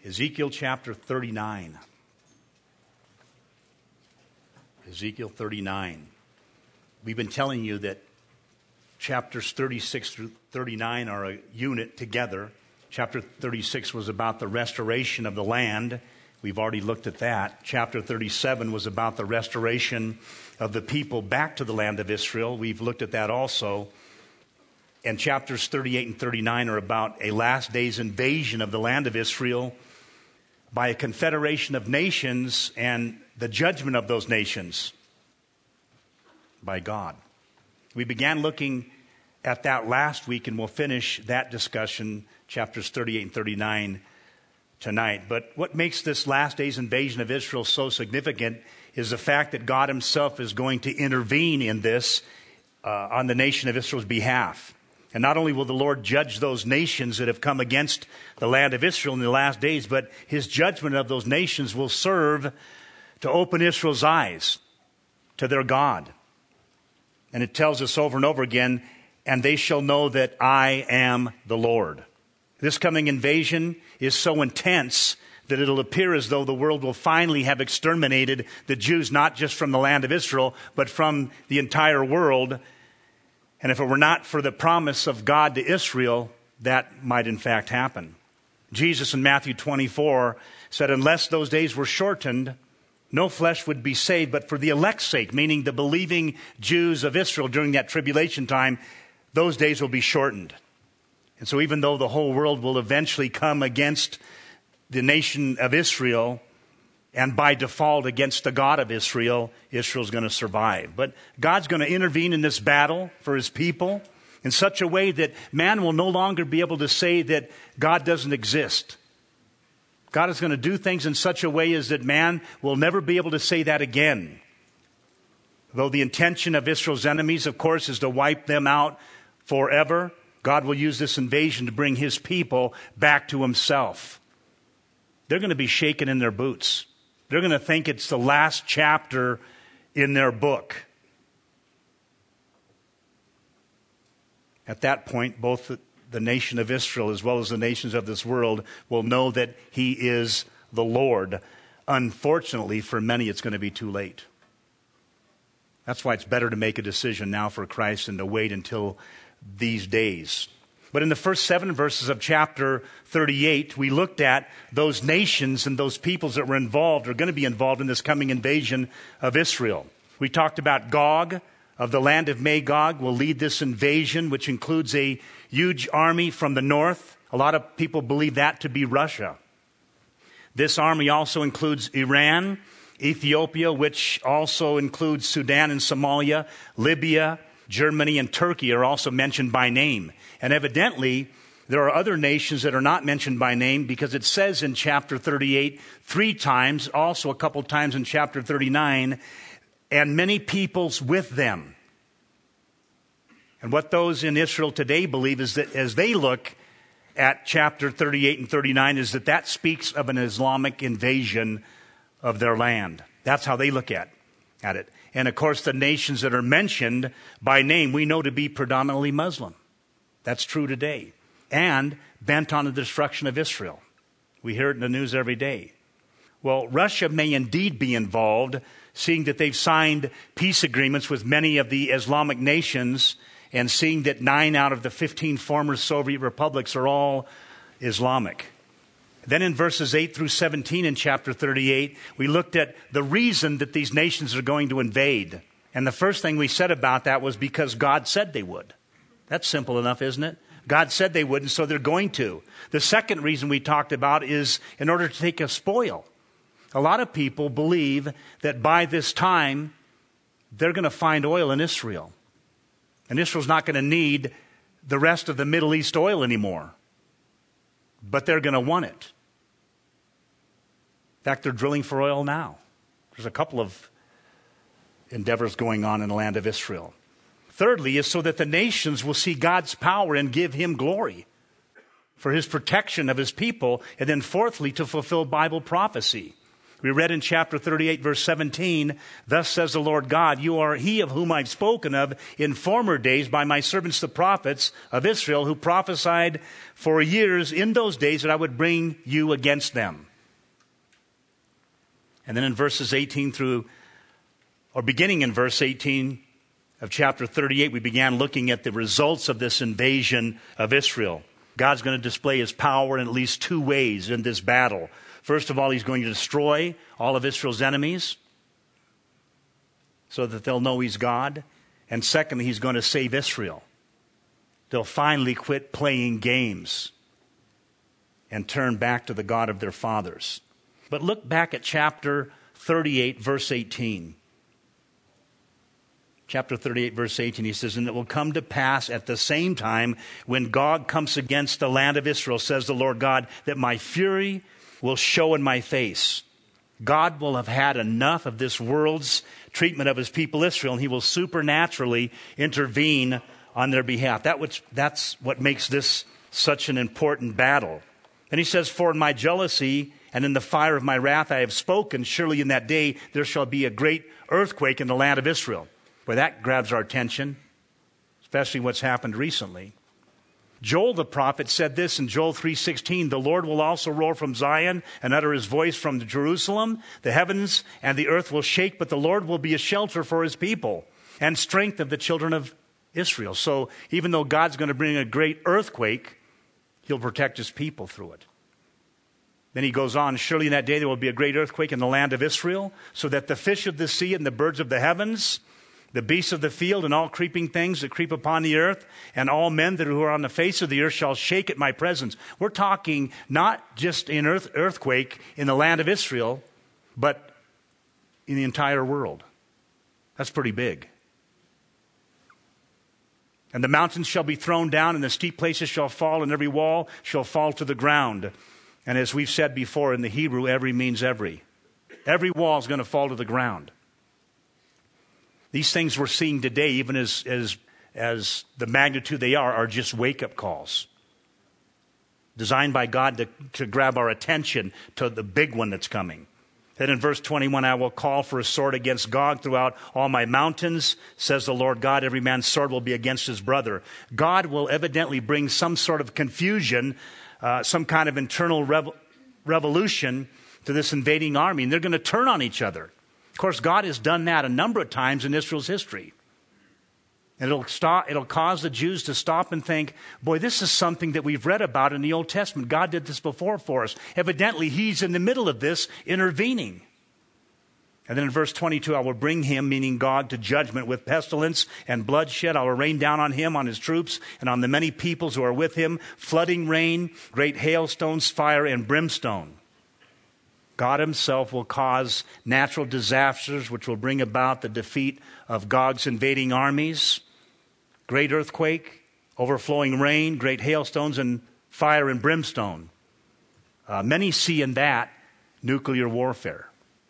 Ezekiel chapter 39. Ezekiel 39. We've been telling you that chapters 36 through 39 are a unit together. Chapter 36 was about the restoration of the land. We've already looked at that. Chapter 37 was about the restoration of the people back to the land of Israel. We've looked at that also. And chapters 38 and 39 are about a last days invasion of the land of Israel by a confederation of nations and the judgment of those nations by God. We began looking at that last week, and we'll finish that discussion, chapters 38 and 39, tonight. But what makes this last days invasion of Israel so significant is the fact that God himself is going to intervene in this on the nation of Israel's behalf. And not only will the Lord judge those nations that have come against the land of Israel in the last days, but his judgment of those nations will serve to open Israel's eyes to their God. And it tells us over and over again, and they shall know that I am the Lord. This coming invasion is so intense that it'll appear as though the world will finally have exterminated the Jews, not just from the land of Israel, but from the entire world. And if it were not for the promise of God to Israel, that might in fact happen. Jesus in Matthew 24 said, unless those days were shortened, no flesh would be saved, but for the elect's sake, meaning the believing Jews of Israel during that tribulation time, those days will be shortened. And so even though the whole world will eventually come against the nation of Israel, and by default against the God of Israel, Israel's going to survive. But God's going to intervene in this battle for his people in such a way that man will no longer be able to say that God doesn't exist. God is going to do things in such a way as that man will never be able to say that again. Though the intention of Israel's enemies, of course, is to wipe them out forever, God will use this invasion to bring his people back to himself. They're going to be shaken in their boots. They're going to think it's the last chapter in their book. At that point, both the nation of Israel as well as the nations of this world will know that he is the Lord. Unfortunately, for many, it's going to be too late. That's why it's better to make a decision now for Christ than to wait until these days. But in the first 7 verses of chapter 38, we looked at those nations and those peoples that were involved or going to be involved in this coming invasion of Israel. We talked about Gog of the land of Magog will lead this invasion, which includes a huge army from the north. A lot of people believe that to be Russia. This army also includes Iran, Ethiopia, which also includes Sudan and Somalia, Libya, Germany, and Turkey are also mentioned by name. And evidently, there are other nations that are not mentioned by name because it says in chapter 38 3 times, also a couple times in chapter 39, and many peoples with them. And what those in Israel today believe is that as they look at chapter 38 and 39 is that speaks of an Islamic invasion of their land. That's how they look at it. And of course, the nations that are mentioned by name we know to be predominantly Muslim. That's true today. And bent on the destruction of Israel. We hear it in the news every day. Well, Russia may indeed be involved, seeing that they've signed peace agreements with many of the Islamic nations, and seeing that 9 out of the 15 former Soviet republics are all Islamic. Then in verses 8 through 17 in chapter 38, we looked at the reason that these nations are going to invade. And the first thing we said about that was because God said they would. That's simple enough, isn't it? God said they would, and so they're going to. The second reason we talked about is in order to take a spoil. A lot of people believe that by this time, they're going to find oil in Israel. And Israel's not going to need the rest of the Middle East oil anymore. But they're going to want it. In fact, they're drilling for oil now. There's a couple of endeavors going on in the land of Israel. Thirdly, is so that the nations will see God's power and give him glory for his protection of his people. And then fourthly, to fulfill Bible prophecy. We read in chapter 38, verse 17, thus says the Lord God, you are he of whom I've spoken of in former days by my servants the prophets of Israel, who prophesied for years in those days that I would bring you against them. And then in verses 18 through, or beginning in verse 18 of chapter 38, we began looking at the results of this invasion of Israel. God's going to display his power in at least two ways in this battle. First of all, he's going to destroy all of Israel's enemies so that they'll know he's God. And secondly, he's going to save Israel. They'll finally quit playing games and turn back to the God of their fathers. But look back at chapter 38, verse 18. Chapter 38, verse 18, he says, and it will come to pass at the same time when Gog comes against the land of Israel, says the Lord God, that my fury will show in my face. God will have had enough of this world's treatment of his people Israel, and he will supernaturally intervene on their behalf. That's what makes this such an important battle. And he says, for in my jealousy and in the fire of my wrath I have spoken, surely in that day there shall be a great earthquake in the land of Israel. Boy, that grabs our attention, especially what's happened recently. Joel the prophet said this in Joel 3:16, the Lord will also roar from Zion and utter his voice from Jerusalem. The heavens and the earth will shake, but the Lord will be a shelter for his people and strength of the children of Israel. So even though God's going to bring a great earthquake, he'll protect his people through it. Then he goes on, surely in that day there will be a great earthquake in the land of Israel, so that the fish of the sea and the birds of the heavens, the beasts of the field and all creeping things that creep upon the earth, and all men that are on the face of the earth shall shake at my presence. We're talking not just an earthquake in the land of Israel, but in the entire world. That's pretty big. And the mountains shall be thrown down, and the steep places shall fall, and every wall shall fall to the ground. And as we've said before in the Hebrew, every means every. Every wall is going to fall to the ground. These things we're seeing today, even as the magnitude they are just wake-up calls. Designed by God to grab our attention to the big one that's coming. Then in verse 21, I will call for a sword against Gog throughout all my mountains, says the Lord God. Every man's sword will be against his brother. God will evidently bring some sort of confusion, some kind of internal revolution to this invading army. And they're going to turn on each other. Of course, God has done that a number of times in Israel's history. And it'll cause the Jews to stop and think, boy, this is something that we've read about in the Old Testament. God did this before for us. Evidently, he's in the middle of this, intervening. And then in verse 22, I will bring him, meaning Gog, to judgment with pestilence and bloodshed. I will rain down on him, on his troops, and on the many peoples who are with him, flooding rain, great hailstones, fire, and brimstone. God himself will cause natural disasters which will bring about the defeat of Gog's invading armies. Great earthquake, overflowing rain, great hailstones, and fire and brimstone. Many see in that nuclear warfare.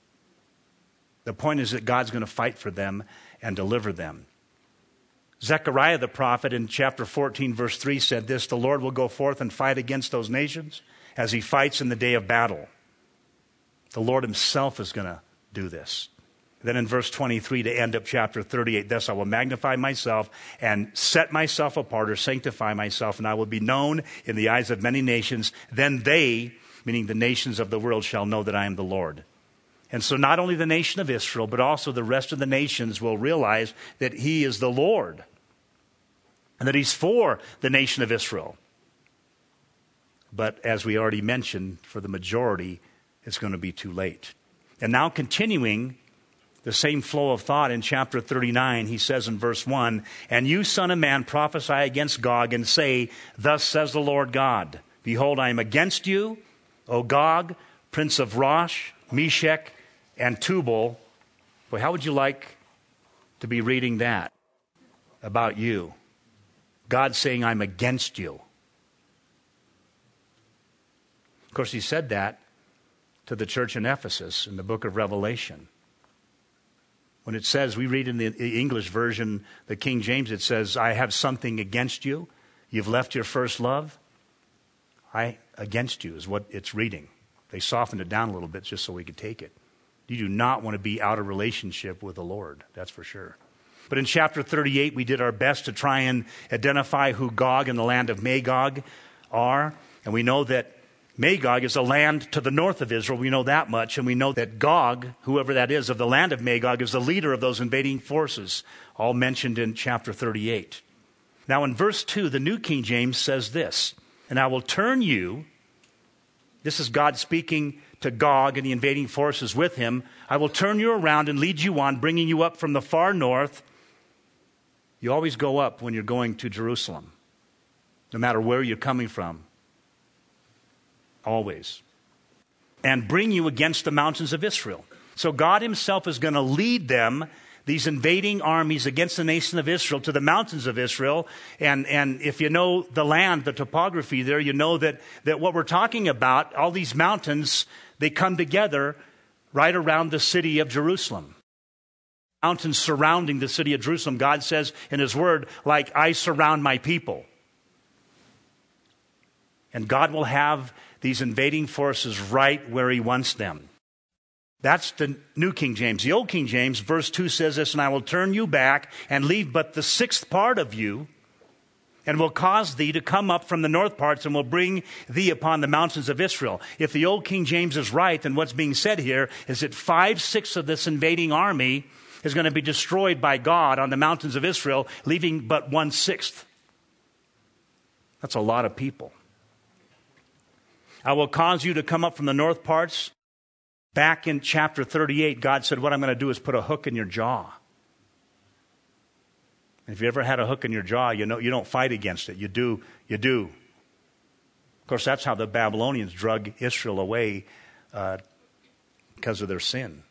The point is that God's going to fight for them and deliver them. Zechariah the prophet in chapter 14 verse 3 said this, the Lord will go forth and fight against those nations as he fights in the day of battle. The Lord himself is going to do this. Then in verse 23 to end up chapter 38, thus I will magnify myself and set myself apart or sanctify myself, and I will be known in the eyes of many nations. Then they, meaning the nations of the world, shall know that I am the Lord. And so not only the nation of Israel, but also the rest of the nations will realize that he is the Lord and that he's for the nation of Israel. But as we already mentioned, for the majority, it's going to be too late. And now continuing the same flow of thought in chapter 39, he says in verse 1, and you, son of man, prophesy against Gog and say, thus says the Lord God, behold, I am against you, O Gog, prince of Rosh, Meshech, and Tubal. Boy, how would you like to be reading that about you? God saying, I'm against you. Of course, he said that to the church in Ephesus in the book of Revelation. When it says, we read in the English version, the King James, it says, I have something against you. You've left your first love. Against you is what it's reading. They softened it down a little bit just so we could take it. You do not want to be out of relationship with the Lord, that's for sure. But in chapter 38, we did our best to try and identify who Gog and the land of Magog are. And we know that Magog is a land to the north of Israel. We know that much. And we know that Gog, whoever that is, of the land of Magog, is the leader of those invading forces, all mentioned in chapter 38. Now in verse 2, the New King James says this, and I will turn you, this is God speaking to Gog and the invading forces with him, I will turn you around and lead you on, bringing you up from the far north. You always go up when you're going to Jerusalem, no matter where you're coming from. Always. And bring you against the mountains of Israel. So God himself is going to lead them, these invading armies, against the nation of Israel to the mountains of Israel. And if you know the land, the topography there, you know that what we're talking about, all these mountains, they come together right around the city of Jerusalem. Mountains surrounding the city of Jerusalem, God says in his word, like I surround my people. And God will have these invading forces right where he wants them. That's the New King James. The Old King James, verse 2 says this, and I will turn you back and leave but the sixth part of you, and will cause thee to come up from the north parts, and will bring thee upon the mountains of Israel. If the Old King James is right, then what's being said here is that 5/6 of this invading army is going to be destroyed by God on the mountains of Israel, leaving but 1/6. That's a lot of people. I will cause you to come up from the north parts. Back in chapter 38, God said, what I'm going to do is put a hook in your jaw. If you ever had a hook in your jaw, you know you don't fight against it. You do. Of course, that's how the Babylonians drug Israel away because of their sin.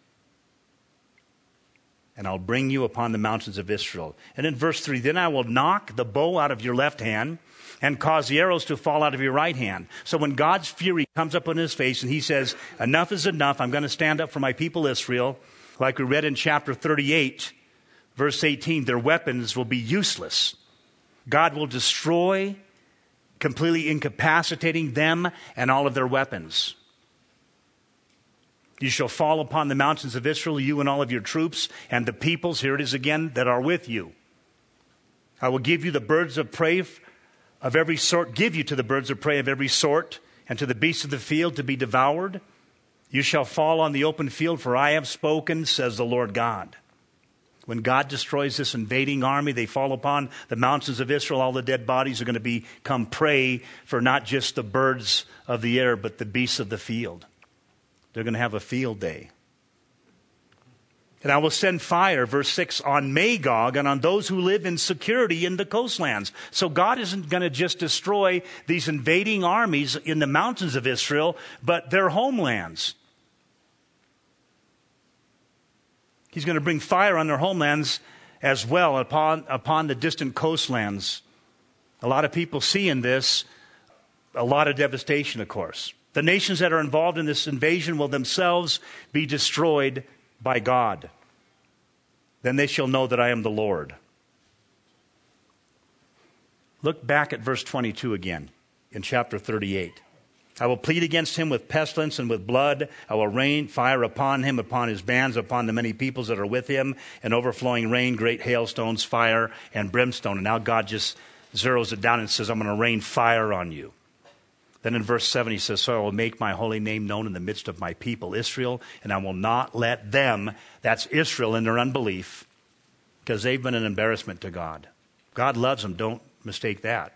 And I'll bring you upon the mountains of Israel. And in verse 3, then I will knock the bow out of your left hand and cause the arrows to fall out of your right hand. So when God's fury comes up on his face and he says, enough is enough, I'm going to stand up for my people Israel, like we read in chapter 38, verse 18, their weapons will be useless. God will destroy, completely incapacitating them and all of their weapons. You shall fall upon the mountains of Israel, you and all of your troops, and the peoples, here it is again, that are with you. I will give you the birds of prey of every sort, give you to the birds of prey of every sort, and to the beasts of the field to be devoured. You shall fall on the open field, for I have spoken, says the Lord God. When God destroys this invading army, they fall upon the mountains of Israel. All the dead bodies are going to become prey for not just the birds of the air, but the beasts of the field. They're going to have a field day. And I will send fire, verse 6, on Magog and on those who live in security in the coastlands. So God isn't going to just destroy these invading armies in the mountains of Israel, but their homelands. He's going to bring fire on their homelands as well upon the distant coastlands. A lot of people see in this a lot of devastation, of course. The nations that are involved in this invasion will themselves be destroyed by God. Then they shall know that I am the Lord. Look back at verse 22 again in chapter 38. I will plead against him with pestilence and with blood. I will rain fire upon him, upon his bands, upon the many peoples that are with him, and overflowing rain, great hailstones, fire, and brimstone. And now God just zeroes it down and says, I'm going to rain fire on you. Then in verse 7 he says, so I will make my holy name known in the midst of my people Israel, and I will not let them, that's Israel in their unbelief, because they've been an embarrassment to God. God loves them, don't mistake that.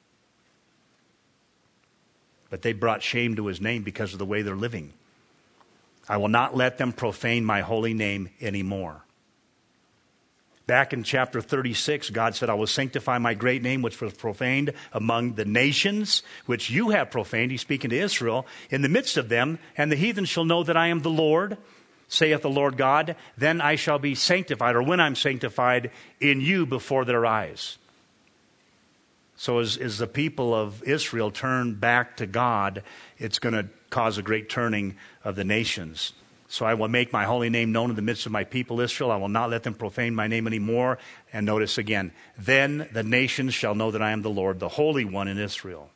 But they brought shame to his name because of the way they're living. I will not let them profane my holy name anymore. Back in chapter 36, God said, I will sanctify my great name, which was profaned among the nations, which you have profaned. He's speaking to Israel. In the midst of them, and the heathen shall know that I am the Lord, saith the Lord God. Then I shall be sanctified, or when I'm sanctified, in you before their eyes. So as the people of Israel turn back to God, it's going to cause a great turning of the nations. So I will make my holy name known in the midst of my people Israel. I will not let them profane my name anymore. And notice again, then the nations shall know that I am the Lord, the Holy One in Israel.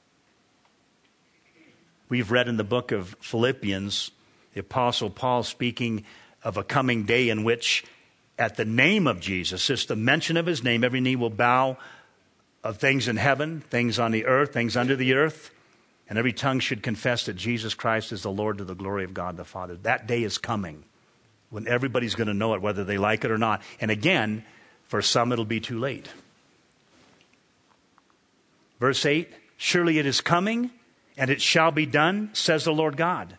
We've read in the book of Philippians, the Apostle Paul speaking of a coming day in which at the name of Jesus, just the mention of his name, every knee will bow of things in heaven, things on the earth, things under the earth, and every tongue should confess that Jesus Christ is the Lord to the glory of God the Father. That day is coming when everybody's going to know it, whether they like it or not. And again, for some it'll be too late. Verse 8, surely it is coming, and it shall be done, says the Lord God.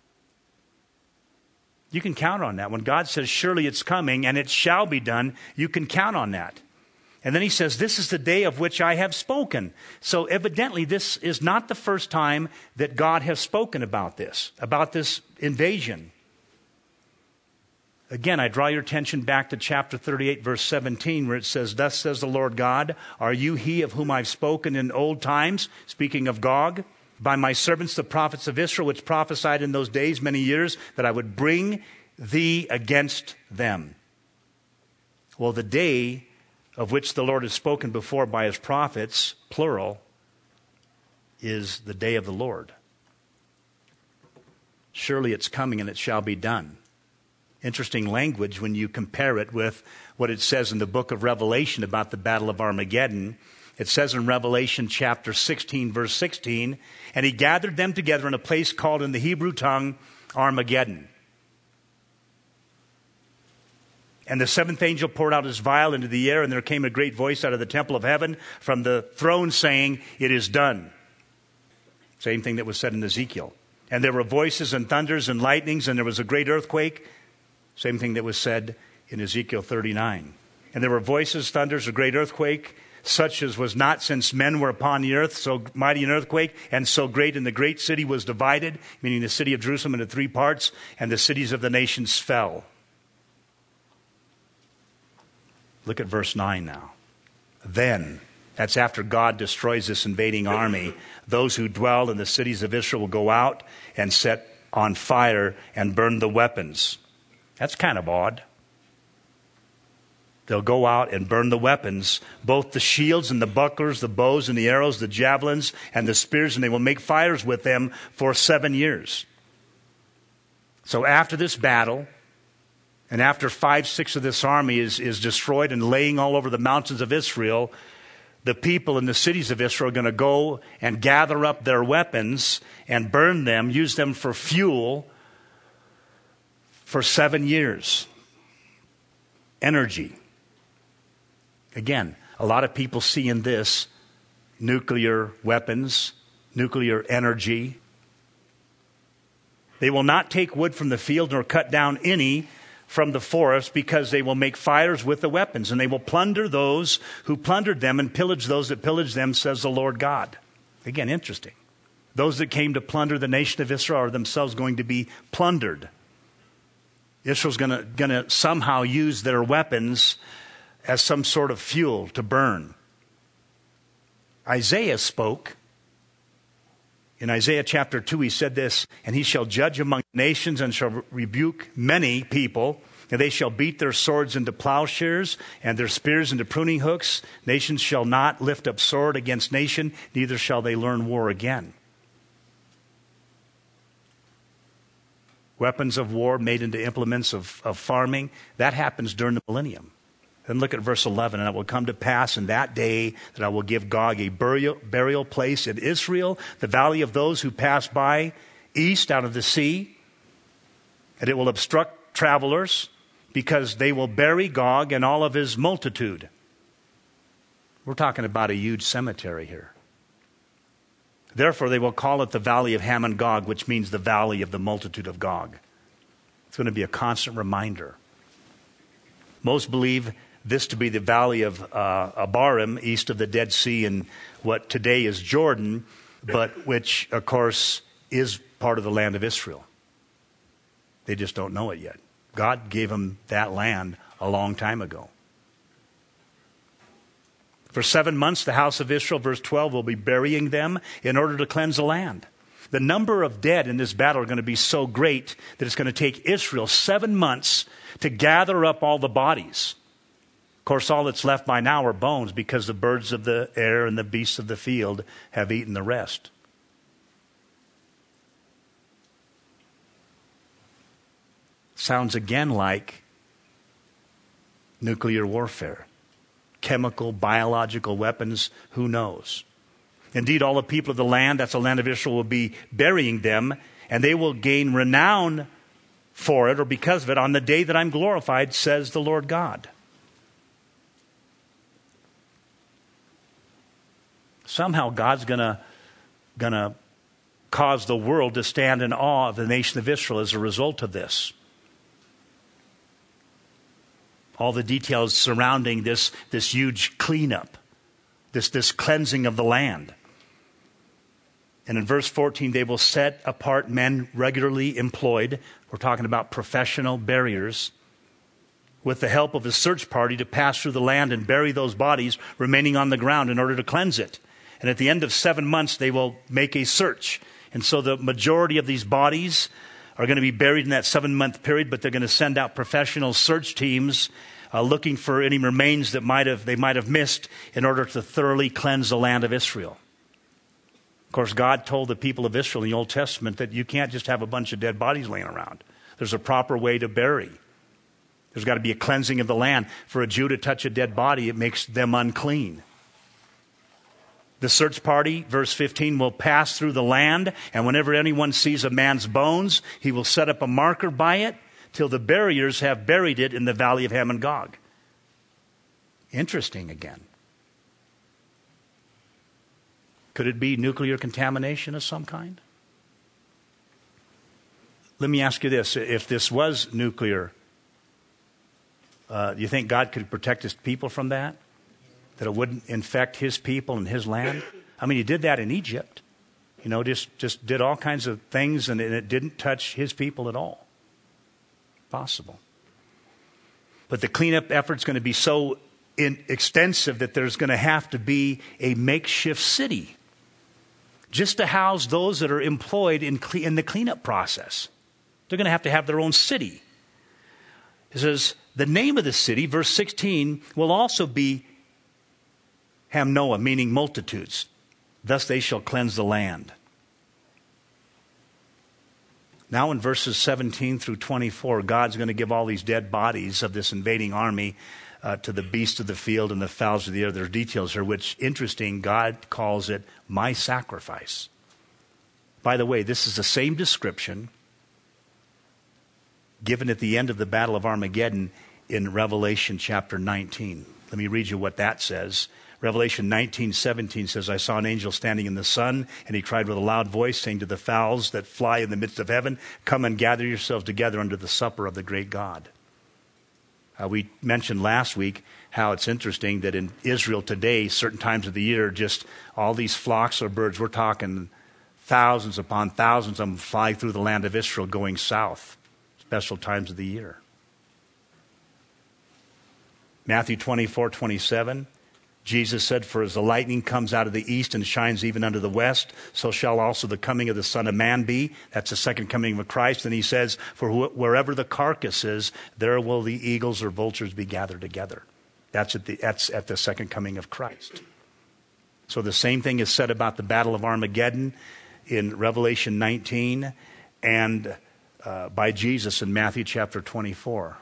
You can count on that. When God says, surely it's coming, and it shall be done, you can count on that. And then he says, this is the day of which I have spoken. So evidently, this is not the first time that God has spoken about this invasion. Again, I draw your attention back to chapter 38, verse 17, where it says, thus says the Lord God, are you he of whom I've spoken in old times, speaking of Gog, by my servants the prophets of Israel, which prophesied in those days many years, that I would bring thee against them. Well, the day of which the Lord has spoken before by his prophets, plural, is the day of the Lord. Surely it's coming and it shall be done. Interesting language when you compare it with what it says in the book of Revelation about the Battle of Armageddon. It says in Revelation chapter 16, verse 16, and he gathered them together in a place called in the Hebrew tongue Armageddon. And the seventh angel poured out his vial into the air, and there came a great voice out of the temple of heaven from the throne saying, it is done. Same thing that was said in Ezekiel. And there were voices and thunders and lightnings, and there was a great earthquake. Same thing that was said in Ezekiel 39. And there were voices, thunders, a great earthquake, such as was not since men were upon the earth, so mighty an earthquake, and so great, and the great city was divided, meaning the city of Jerusalem, into three parts, and the cities of the nations fell. Look at verse 9 now. Then, that's after God destroys this invading army, those who dwell in the cities of Israel will go out and set on fire and burn the weapons. That's kind of odd. They'll go out and burn the weapons, both the shields and the bucklers, the bows and the arrows, the javelins and the spears, and they will make fires with them for 7 years. So after this battle, and after 5-6 of this army is destroyed and laying all over the mountains of Israel, the people in the cities of Israel are going to go and gather up their weapons and burn them, use them for fuel for 7 years. Energy. Again, a lot of people see in this nuclear weapons, nuclear energy. They will not take wood from the field nor cut down any from the forest, because they will make fires with the weapons, and they will plunder those who plundered them and pillage those that pillaged them, says the Lord God. Again, interesting. Those that came to plunder the nation of Israel are themselves going to be plundered. Israel's going to somehow use their weapons as some sort of fuel to burn. Isaiah spoke. In Isaiah chapter 2, he said this, and he shall judge among nations and shall rebuke many people, and they shall beat their swords into plowshares and their spears into pruning hooks. Nations shall not lift up sword against nation, neither shall they learn war again. Weapons of war made into implements of farming, that happens during the millennium. Then look at verse 11. And it will come to pass in that day that I will give Gog a burial place in Israel, the valley of those who pass by east out of the sea. And it will obstruct travelers, because they will bury Gog and all of his multitude. We're talking about a huge cemetery here. Therefore, they will call it the valley of Hamon Gog, which means the valley of the multitude of Gog. It's going to be a constant reminder. Most believe this to be the valley of Abarim, east of the Dead Sea in what today is Jordan, but which, of course, is part of the land of Israel. They just don't know it yet. God gave them that land a long time ago. For 7 months, the house of Israel, verse 12, will be burying them in order to cleanse the land. The number of dead in this battle are going to be so great that it's going to take Israel 7 months to gather up all the bodies. Of course, all that's left by now are bones, because the birds of the air and the beasts of the field have eaten the rest. Sounds again like nuclear warfare. Chemical, biological weapons, who knows? Indeed, all the people of the land, that's the land of Israel, will be burying them, and they will gain renown for it or because of it on the day that I'm glorified, says the Lord God. Somehow God's going to cause the world to stand in awe of the nation of Israel as a result of this. All the details surrounding this huge cleanup, this cleansing of the land. And in verse 14, they will set apart men regularly employed. We're talking about professional buriers, with the help of a search party to pass through the land and bury those bodies remaining on the ground in order to cleanse it. And at the end of 7 months, they will make a search. And so the majority of these bodies are going to be buried in that 7-month period, but they're going to send out professional search teams looking for any remains that they might have missed in order to thoroughly cleanse the land of Israel. Of course, God told the people of Israel in the Old Testament that you can't just have a bunch of dead bodies laying around. There's a proper way to bury. There's got to be a cleansing of the land. For a Jew to touch a dead body, it makes them unclean. The search party, verse 15, will pass through the land, and whenever anyone sees a man's bones, he will set up a marker by it till the buriers have buried it in the valley of Ham and Gog. Interesting again. Could it be nuclear contamination of some kind? Let me ask you this. If this was nuclear, do you think God could protect his people from that? That it wouldn't infect his people and his land? I mean, he did that in Egypt. Just did all kinds of things, and it didn't touch his people at all. Possible. But the cleanup effort's going to be so extensive that there's going to have to be a makeshift city just to house those that are employed in the cleanup process. They're going to have their own city. It says, the name of the city, verse 16, will also be Hamnoah, meaning multitudes. Thus they shall cleanse the land. Now in verses 17 through 24, God's going to give all these dead bodies of this invading army to the beasts of the field and the fowls of the air. There are details here, which, interesting, God calls it my sacrifice. By the way, this is the same description given at the end of the Battle of Armageddon in Revelation chapter 19. Let me read you what that says. Revelation 19:17 says, I saw an angel standing in the sun, and he cried with a loud voice, saying to the fowls that fly in the midst of heaven, come and gather yourselves together unto the supper of the great God. We mentioned last week how it's interesting that in Israel today, certain times of the year, just all these flocks of birds, we're talking thousands upon thousands of them fly through the land of Israel going south, special times of the year. Matthew 24:27, Jesus said, for as the lightning comes out of the east and shines even unto the west, so shall also the coming of the Son of Man be. That's the second coming of Christ. And he says, for wherever the carcass is, there will the eagles or vultures be gathered together. That's at the second coming of Christ. So the same thing is said about the Battle of Armageddon in Revelation 19 and by Jesus in Matthew chapter 24.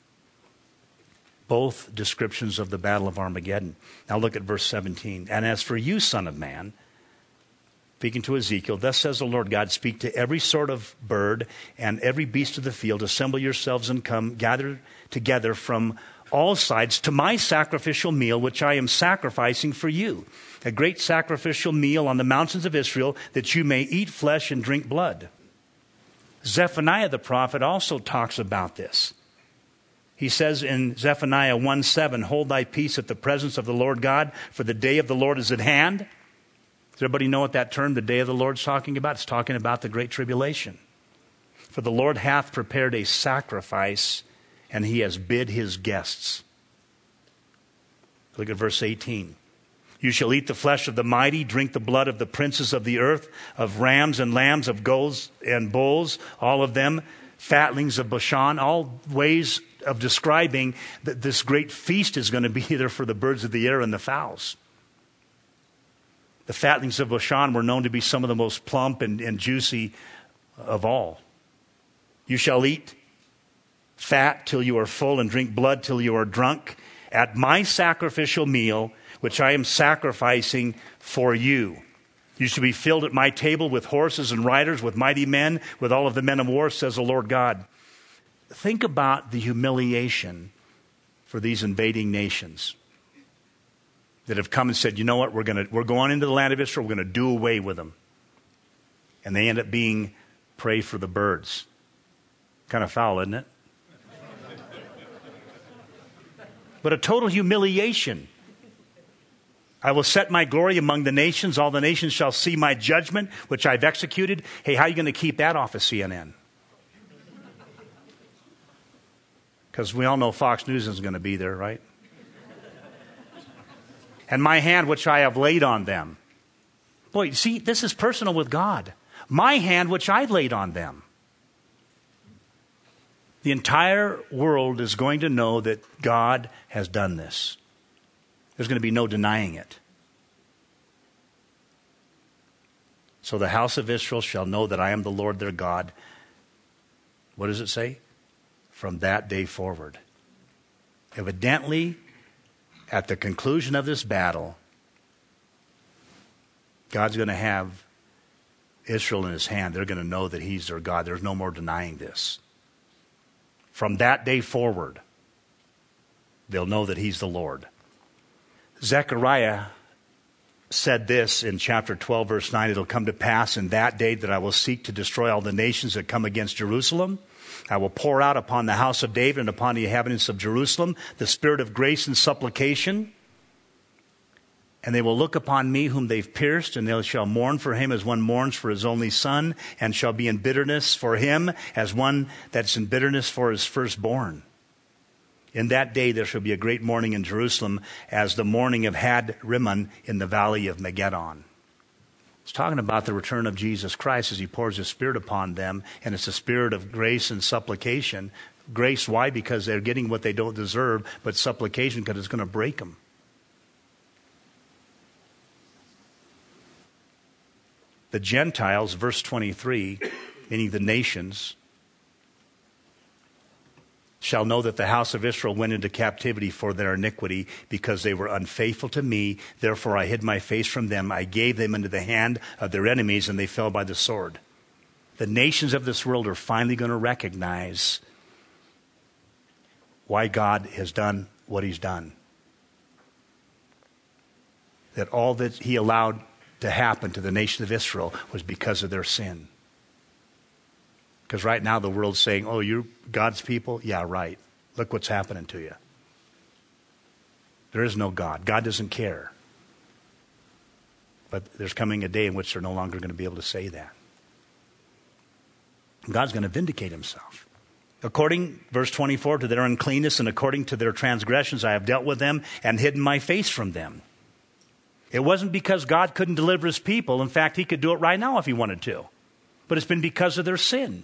Both descriptions of the Battle of Armageddon. Now look at verse 17. And as for you, son of man, speaking to Ezekiel, thus says the Lord God, speak to every sort of bird and every beast of the field, assemble yourselves and come, gather together from all sides to my sacrificial meal, which I am sacrificing for you. A great sacrificial meal on the mountains of Israel, that you may eat flesh and drink blood. Zephaniah the prophet also talks about this. He says in Zephaniah 1:7, hold thy peace at the presence of the Lord God, for the day of the Lord is at hand. Does everybody know what that term, the day of the Lord, is talking about? It's talking about the great tribulation. For the Lord hath prepared a sacrifice, and he has bid his guests. Look at verse 18. You shall eat the flesh of the mighty, drink the blood of the princes of the earth, of rams and lambs, of goats and bulls, all of them, fatlings of Bashan, all ways of describing that this great feast is going to be there for the birds of the air and the fowls. The fatlings of Bashan were known to be some of the most plump and juicy of all. You shall eat fat till you are full, and drink blood till you are drunk, at my sacrificial meal, which I am sacrificing for you. You shall be filled at my table with horses and riders, with mighty men, with all of the men of war, says the Lord God. Think about the humiliation for these invading nations that have come and said, you know what, we're going into the land of Israel, we're going to do away with them. And they end up being prey for the birds. Kind of foul, isn't it? But a total humiliation. I will set my glory among the nations. All the nations shall see my judgment, which I've executed. Hey, how are you going to keep that off of CNN? Because we all know Fox News is going to be there, right? And my hand, which I have laid on them. Boy, see, this is personal with God. My hand, which I laid on them. The entire world is going to know that God has done this. There's going to be no denying it. So the house of Israel shall know that I am the Lord their God. What does it say? From that day forward. Evidently, at the conclusion of this battle, God's going to have Israel in his hand. They're going to know that he's their God. There's no more denying this. From that day forward, they'll know that he's the Lord. Zechariah said this in chapter 12, verse 9, it'll come to pass in that day that I will seek to destroy all the nations that come against Jerusalem. I will pour out upon the house of David and upon the inhabitants of Jerusalem the spirit of grace and supplication. And they will look upon me whom they've pierced, and they shall mourn for him as one mourns for his only son, and shall be in bitterness for him as one that's in bitterness for his firstborn. In that day there shall be a great mourning in Jerusalem, as the mourning of Had Rimmon in the valley of Megiddon. It's talking about the return of Jesus Christ as he pours his Spirit upon them, and it's a spirit of grace and supplication. Grace, why? Because they're getting what they don't deserve, but supplication because it's going to break them. The Gentiles, verse 23, meaning the nations, shall know that the house of Israel went into captivity for their iniquity, because they were unfaithful to me. Therefore I hid my face from them. I gave them into the hand of their enemies, and they fell by the sword. The nations of this world are finally going to recognize why God has done what he's done. That all that he allowed to happen to the nation of Israel was because of their sin. Because right now the world's saying, oh, you're God's people? Yeah, right. Look what's happening to you. There is no God. God doesn't care. But there's coming a day in which they're no longer going to be able to say that. God's going to vindicate himself. According, verse 24, to their uncleanness and according to their transgressions I have dealt with them and hidden my face from them. It wasn't because God couldn't deliver his people. In fact, he could do it right now if he wanted to. But it's been because of their sin.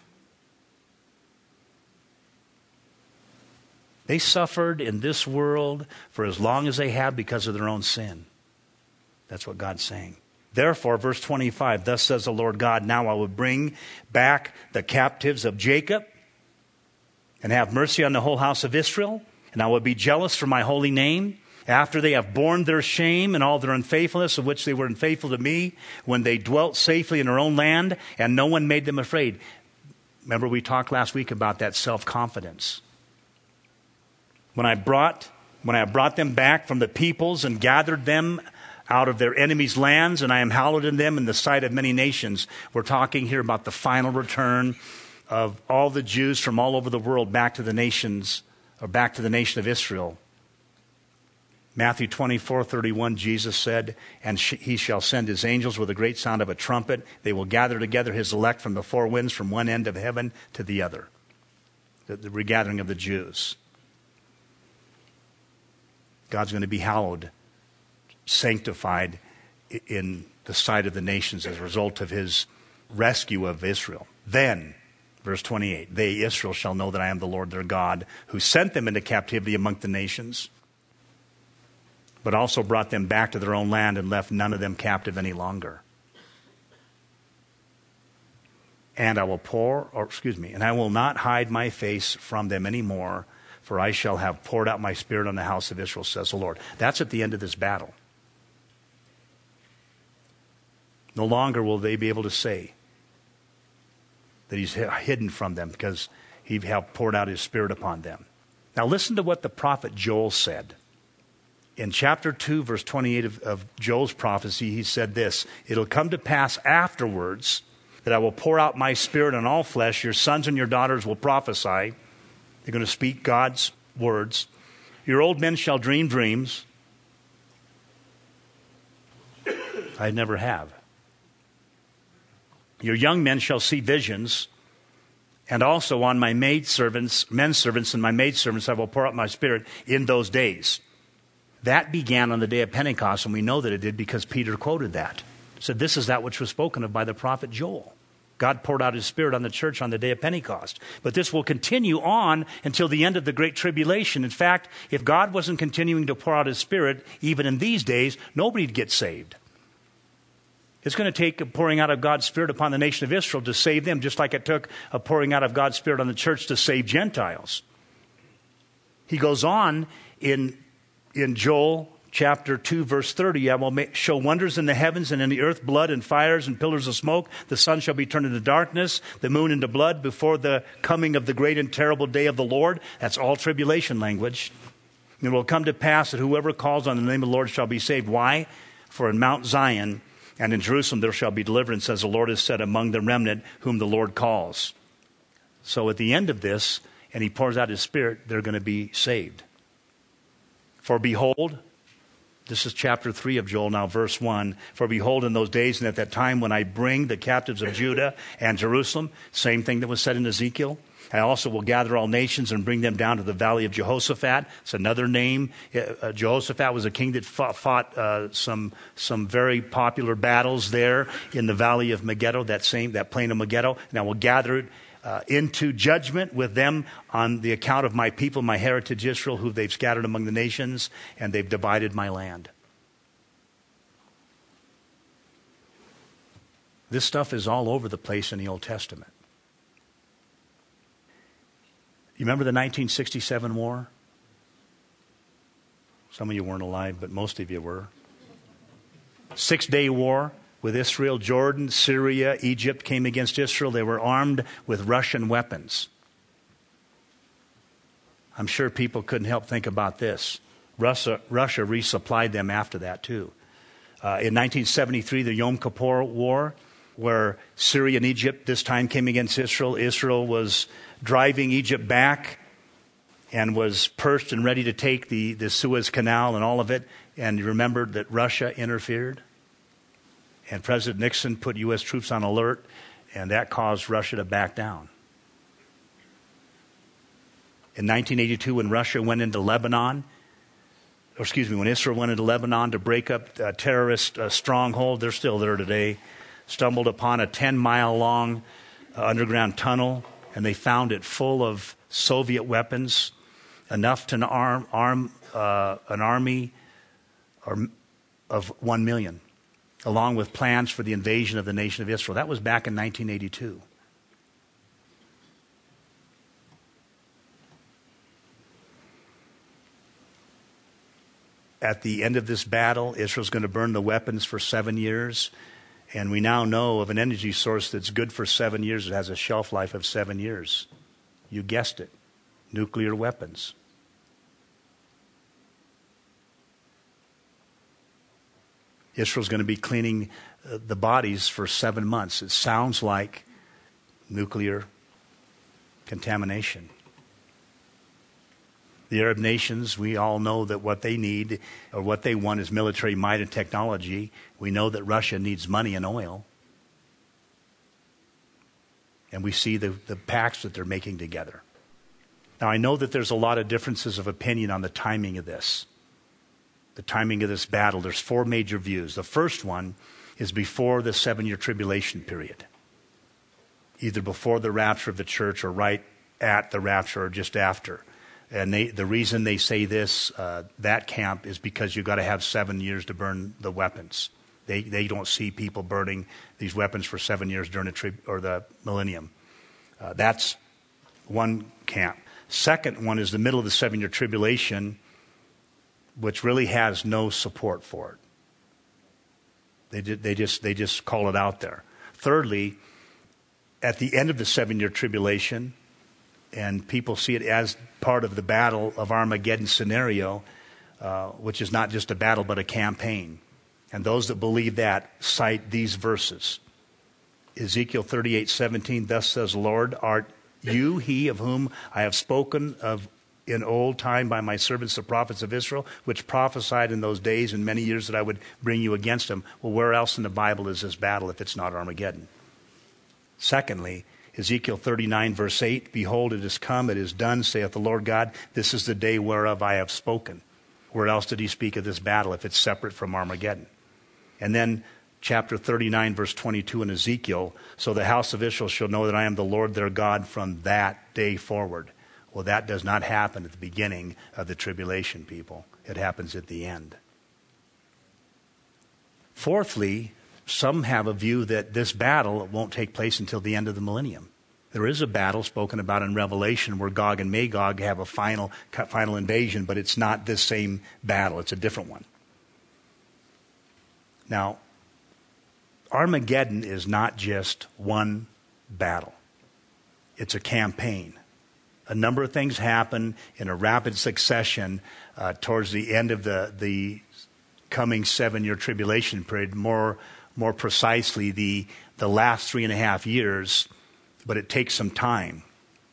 They suffered in this world for as long as they have because of their own sin. That's what God's saying. Therefore, verse 25, thus says the Lord God, now I will bring back the captives of Jacob and have mercy on the whole house of Israel, and I will be jealous for my holy name. After they have borne their shame and all their unfaithfulness, of which they were unfaithful to me, when they dwelt safely in their own land, and no one made them afraid. Remember, we talked last week about that self-confidence. When I brought them back from the peoples and gathered them out of their enemies' lands, and I am hallowed in them in the sight of many nations. We're talking here about the final return of all the Jews from all over the world back to the nations, or back to the nation of Israel. Matthew 24:31, Jesus said, and he shall send his angels with a great sound of a trumpet. They will gather together his elect from the four winds, from one end of heaven to the other. The regathering of the Jews. God's going to be hallowed, sanctified in the sight of the nations as a result of his rescue of Israel. Then, verse 28, they, Israel, shall know that I am the Lord their God, who sent them into captivity among the nations, but also brought them back to their own land and left none of them captive any longer. and I will not hide my face from them anymore, for I shall have poured out my Spirit on the house of Israel, says the Lord. That's at the end of this battle. No longer will they be able to say that he's hidden from them, because he have poured out his Spirit upon them. Now listen to what the prophet Joel said. In chapter 2, verse 28 of Joel's prophecy, he said this: "It'll come to pass afterwards that I will pour out my Spirit on all flesh. Your sons and your daughters will prophesy." They're going to speak God's words. "Your old men shall dream dreams." I never have. "Your young men shall see visions. And also on my maidservants, men servants and my maidservants, I will pour out my Spirit in those days." That began on the day of Pentecost, and we know that it did because Peter quoted that. Said, this is that which was spoken of by the prophet Joel. God poured out his Spirit on the church on the day of Pentecost. But this will continue on until the end of the Great Tribulation. In fact, if God wasn't continuing to pour out his Spirit, even in these days, nobody'd get saved. It's going to take a pouring out of God's Spirit upon the nation of Israel to save them, just like it took a pouring out of God's Spirit on the church to save Gentiles. He goes on in Joel chapter 2, verse 30, "I will show wonders in the heavens and in the earth, blood and fires and pillars of smoke. The sun shall be turned into darkness, the moon into blood, before the coming of the great and terrible day of the Lord." That's all tribulation language. "It will come to pass that whoever calls on the name of the Lord shall be saved." Why? "For in Mount Zion and in Jerusalem there shall be deliverance, as the Lord has said, among the remnant whom the Lord calls." So at the end of this, and he pours out his Spirit, they're going to be saved. "For behold," this is chapter 3 of Joel now, verse 1. "For behold, in those days and at that time when I bring the captives of Judah and Jerusalem," same thing that was said in Ezekiel, "I also will gather all nations and bring them down to the valley of Jehoshaphat." It's another name. Jehoshaphat was a king that fought some very popular battles there in the valley of Megiddo, that plain of Megiddo. "And I will gather it into judgment with them on the account of my people, my heritage Israel, who they've scattered among the nations, and they've divided my land." This stuff is all over the place in the Old Testament. You remember the 1967 war? Some of you weren't alive, but most of you were. 6-day war with Israel. Jordan, Syria, Egypt came against Israel. They were armed with Russian weapons. I'm sure people couldn't help think about this. Russia resupplied them after that too. In 1973, the Yom Kippur War, where Syria and Egypt this time came against Israel. Israel was driving Egypt back and was perched and ready to take the Suez Canal and all of it. And you remember that Russia interfered. And President Nixon put U.S. troops on alert, and that caused Russia to back down. In 1982, when Israel went into Lebanon to break up a terrorist stronghold, they're still there today, stumbled upon a 10-mile-long underground tunnel, and they found it full of Soviet weapons, enough to arm an army of 1 million. Along with plans for the invasion of the nation of Israel. That was back in 1982. At the end of this battle, Israel's going to burn the weapons for 7 years. And we now know of an energy source that's good for 7 years. It has a shelf life of 7 years. You guessed it. Nuclear weapons. Israel's going to be cleaning the bodies for 7 months. It sounds like nuclear contamination. The Arab nations, we all know that what they need or what they want is military might and technology. We know that Russia needs money and oil. And we see the pacts that they're making together. Now, I know that there's a lot of differences of opinion on the timing of this. The timing of this battle. There's 4 major views. The first one is before the 7-year tribulation period. Either before the rapture of the church or right at the rapture or just after. And the reason they say this, that camp, is because you've got to have 7 years to burn the weapons. They don't see people burning these weapons for 7 years during the millennium. That's one camp. Second one is the middle of the 7-year tribulation, which really has no support for it. They just call it out there. Thirdly, at the end of the 7-year tribulation, and people see it as part of the battle of Armageddon scenario, which is not just a battle but a campaign. And those that believe that cite these verses. Ezekiel 38:17, thus says the Lord, art you he of whom I have spoken of in old time by my servants the prophets of Israel, which prophesied in those days and many years that I would bring you against them. Well, where else in the Bible is this battle if it's not Armageddon? Secondly, Ezekiel 39 verse 8, behold, it is come, it is done, saith the Lord God, this is the day whereof I have spoken. Where else did he speak of this battle if it's separate from Armageddon? And then chapter 39 verse 22 in Ezekiel, so the house of Israel shall know that I am the Lord their God from that day forward. Well, that does not happen at the beginning of the tribulation, people. It happens at the end. Fourthly, some have a view that this battle won't take place until the end of the millennium. There is a battle spoken about in Revelation where Gog and Magog have a final invasion, but it's not this same battle. It's a different one. Now, Armageddon is not just one battle. It's a campaign. A number of things happen in a rapid succession towards the end of the coming 7-year tribulation period, more precisely the last 3.5 years, but it takes some time.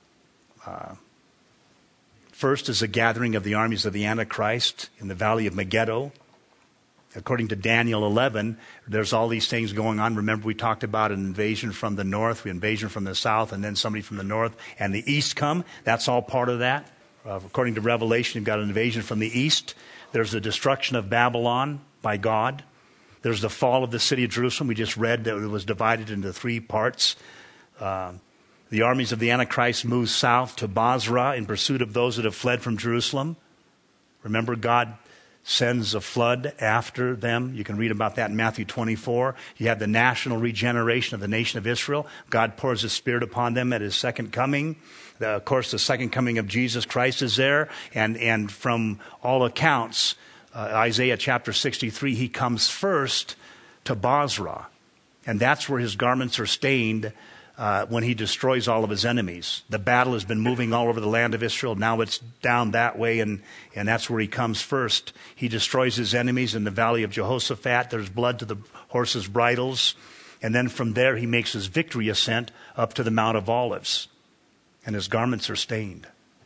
First is the gathering of the armies of the Antichrist in the valley of Megiddo. According to Daniel 11, there's all these things going on. Remember, we talked about an invasion from the north, an invasion from the south, and then somebody from the north and the east come. That's all part of that. According to Revelation, you've got an invasion from the east. There's the destruction of Babylon by God. There's the fall of the city of Jerusalem. We just read that it was divided into 3 parts. The armies of the Antichrist move south to Basra in pursuit of those that have fled from Jerusalem. Remember, God sends a flood after them. You can read about that in Matthew 24. You have the national regeneration of the nation of Israel. God pours His Spirit upon them at His second coming. Of course, the second coming of Jesus Christ is there. And from all accounts, Isaiah chapter 63, He comes first to Basra. And that's where His garments are stained when He destroys all of His enemies. The battle has been moving all over the land of Israel. Now it's down that way, and that's where He comes first. He destroys His enemies in the valley of Jehoshaphat. There's blood to the horses' bridles. And then from there He makes His victory ascent up to the Mount of Olives. And His garments are stained.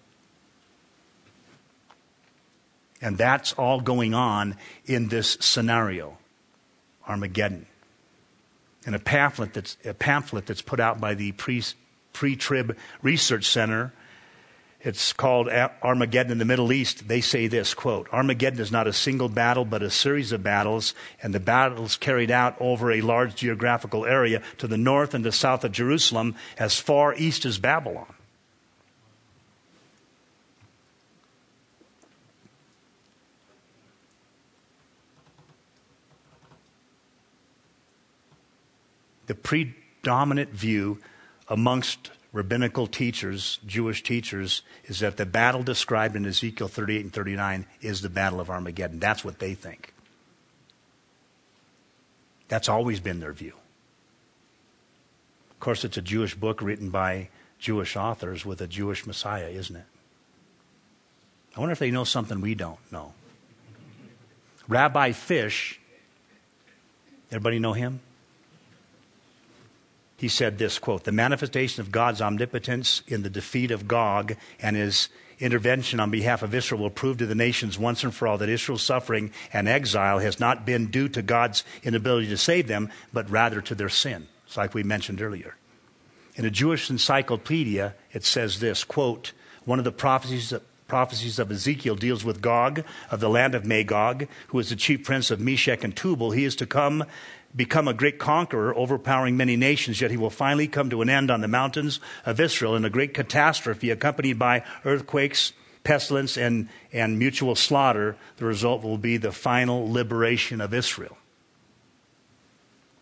And that's all going on in this scenario, Armageddon. In a pamphlet that's put out by the Pre-Trib Research Center, it's called Armageddon in the Middle East. They say this, quote, Armageddon is not a single battle, but a series of battles, and the battles carried out over a large geographical area to the north and the south of Jerusalem, as far east as Babylon. The predominant view amongst rabbinical teachers, Jewish teachers, is that the battle described in Ezekiel 38 and 39 is the battle of Armageddon. That's what they think. That's always been their view. Of course, it's a Jewish book written by Jewish authors with a Jewish Messiah, isn't it? I wonder if they know something we don't know. Rabbi Fish, everybody know him? He said this, quote, the manifestation of God's omnipotence in the defeat of Gog and His intervention on behalf of Israel will prove to the nations once and for all that Israel's suffering and exile has not been due to God's inability to save them, but rather to their sin. It's like we mentioned earlier. In a Jewish encyclopedia, it says this, quote, one of the prophecies of Ezekiel deals with Gog of the land of Magog, who is the chief prince of Meshech and Tubal. He is to become a great conqueror, overpowering many nations, yet he will finally come to an end on the mountains of Israel in a great catastrophe accompanied by earthquakes, pestilence, and mutual slaughter. The result will be the final liberation of Israel.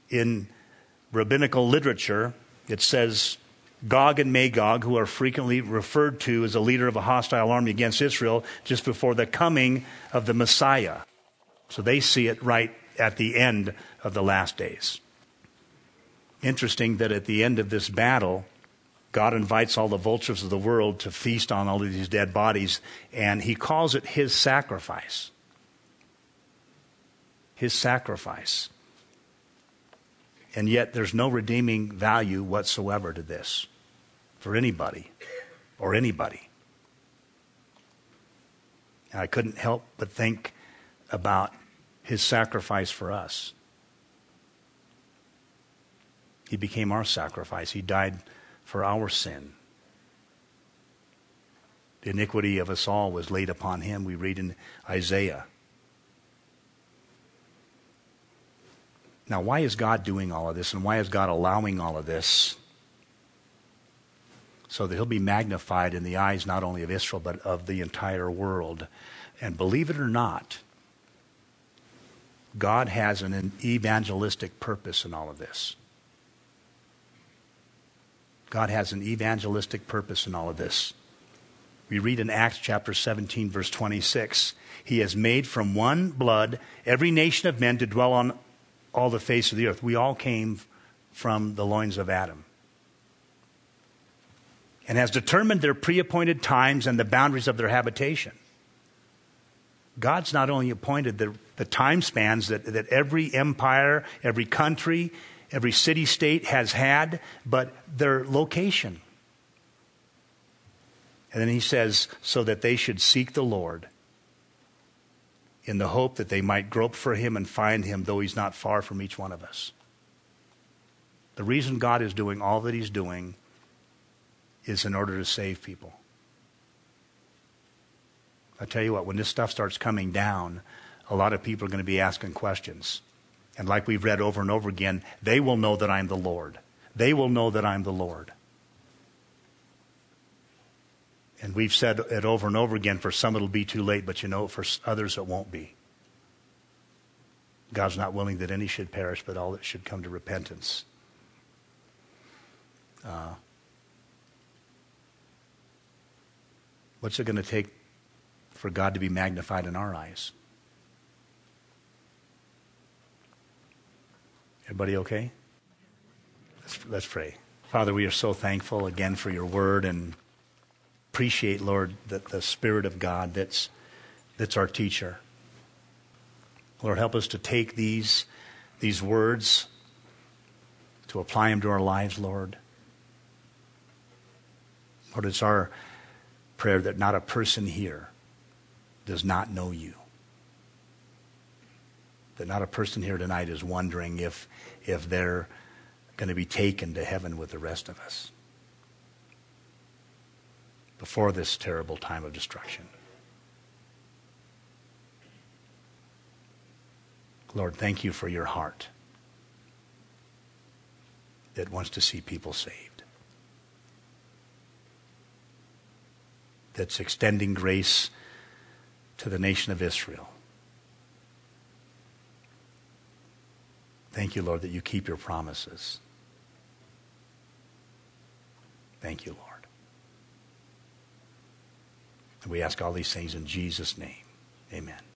in rabbinical literature, it says Gog and Magog, who are frequently referred to as a leader of a hostile army against Israel just before the coming of the Messiah. So they see it right at the end of the last days. Interesting that at the end of this battle, God invites all the vultures of the world to feast on all of these dead bodies, and he calls it his sacrifice. His sacrifice. And yet there's no redeeming value whatsoever to this for anybody or anybody. And I couldn't help but think about his sacrifice for us. He became our sacrifice. He died for our sin. The iniquity of us all was laid upon him, we read in Isaiah. Now, why is God doing all of this, and why is God allowing all of this? So that he'll be magnified in the eyes not only of Israel, but of the entire world. And believe it or not, God has an evangelistic purpose in all of this. God has an evangelistic purpose in all of this. We read in Acts chapter 17, verse 26, he has made from one blood every nation of men to dwell on all the face of the earth. We all came from the loins of Adam. And has determined their pre-appointed times and the boundaries of their habitation. God's not only appointed the time spans that every empire, every country, every city-state has had, but their location. And then he says, so that they should seek the Lord in the hope that they might grope for him and find him, though he's not far from each one of us. The reason God is doing all that he's doing is in order to save people. I tell you what, when this stuff starts coming down, a lot of people are going to be asking questions. And like we've read over and over again, they will know that I'm the Lord. They will know that I'm the Lord. And we've said it over and over again, for some it'll be too late, but for others it won't be. God's not willing that any should perish, but all that should come to repentance. What's it going to take for God to be magnified in our eyes? Everybody okay? Let's pray. Father, we are so thankful again for your word, and appreciate, Lord, that the Spirit of God that's our teacher. Lord, help us to take these words, to apply them to our lives, Lord. Lord, it's our prayer that not a person here does not know you. That not a person here tonight is wondering if they're going to be taken to heaven with the rest of us before this terrible time of destruction. Lord, thank you for your heart that wants to see people saved. That's extending grace to the nation of Israel. Thank you, Lord, that you keep your promises. Thank you, Lord. And we ask all these things in Jesus' name. Amen.